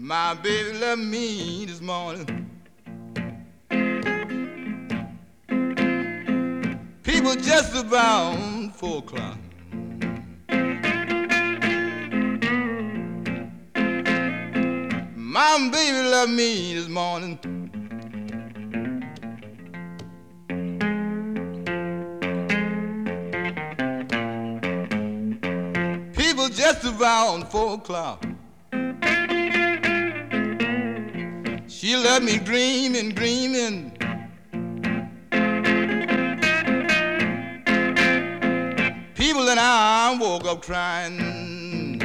My baby left me this morning. People just around 4 o'clock. My baby left me this morning. People just around 4 o'clock. She left me dreaming, dreaming. People and I woke up crying.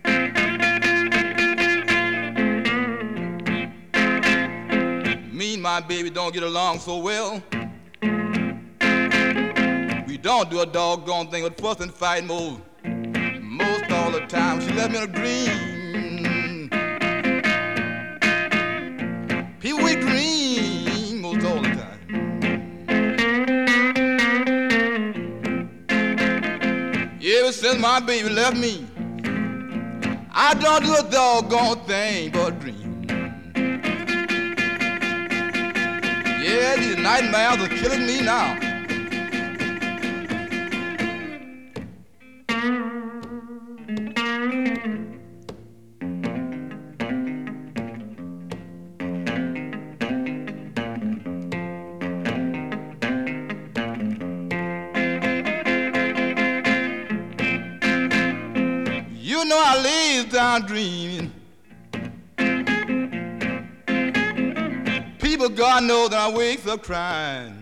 Me and my baby don't get along so well. We don't do a doggone thing but fuss and fight most all the time. She left me in a dream. People, we dream most all the time. Ever since my baby left me, I don't do a doggone thing but dream. Yeah, these nightmares are killing me now. You know I lays down dreaming. People, God knows that I wakes up crying.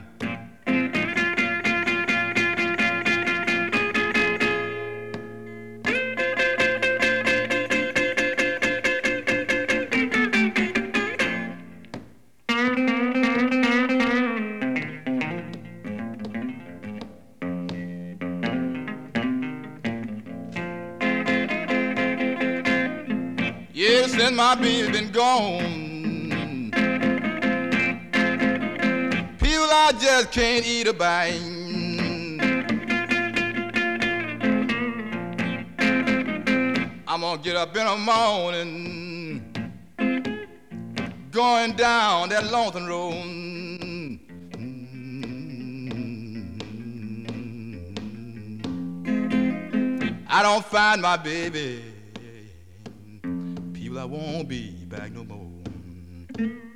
Yeah, since my baby been gone, people, I just can't eat a bite. I'm gonna get up in the morning, going down that lonesome road. I don't find my baby, I won't be back no more.